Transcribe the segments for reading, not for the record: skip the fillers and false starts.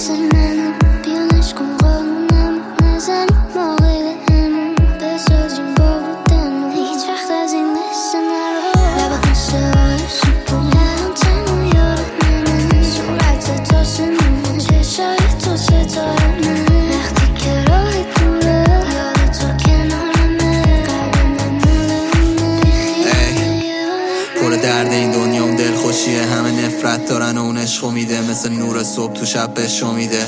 مثل منو بیانش کن قانونم نزن ما غیر همون بسازیم با بودن هیچ وقت از این قصه نرو لبت مثل آرشون پولم تنو یارت منه صورت تا سمونه چشای تو ستاره منه وقتی که راهی دوره یاد تو کنارمه قلبم مولونه پر درد این دنیا اون دل خوشیه همه نفرت دارن و اون عشقو میده مثل نور صبح تو شب بشو میده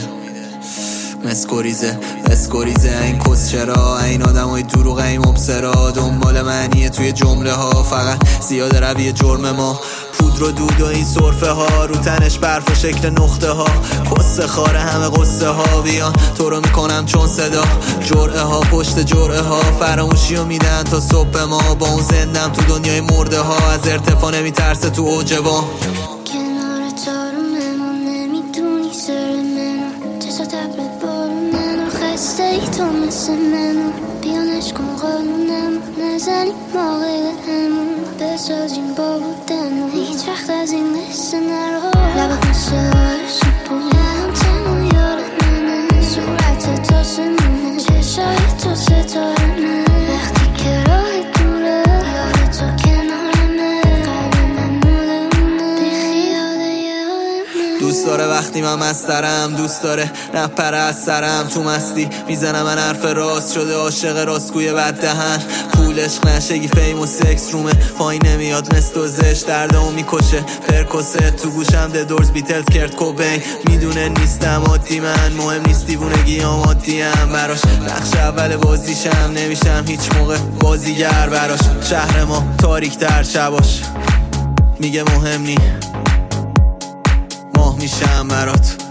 مسکوریزه این کس چرا این آدم های دروغ این مبصرا دنبال معنیه توی جمله ها فقط زیاد روی جرم ما پودر و دود و این صرفه ها رو تنش برف و شکل نقطه ها قصه خاره همه قصه ها بیان تو رو میکنم چون صدا جرعه ها پشت جرعه ها فراموشی رو میدن تا صبح ما با اون زندم تو دنیای مرده ها از ارتفاع نمیترسه تو اوج با کنار تارو نمون نمیدونی سر منو چشا تبرت بارونن و خسته ای تو مثل منو بیانش کن قانونم نزنی ما غیر همون بسازیم با بودن و هیچ وقت از این قصه نرو لبت مثل آرشون پولم تنو یارت منه صورت تا سمونه چشای تو ستاره منه وقتی که راه دوره یاد تو کنارمه قلبم مولونه بیخیال یادمه دوست داره وقتی من مسترم دوست داره نپره از سرم تو مستی میزنم من حرف راست شده عاشق راستگوی بد دهن پول عشق نشگی فیم و سکس رومه پایین نمیاد مثل و زشت دردمو میکشه پرکوسه تو گوشم دورز بیتلز کرد کوبین میدونه نیستم عادی من مهم نیست دیوونگی آمادیم براش نقش اول بازیشم نمیشم هیچ موقع بازیگر براش شهر ما تاریک تر شباش میگه مهم نی ماه میشم برات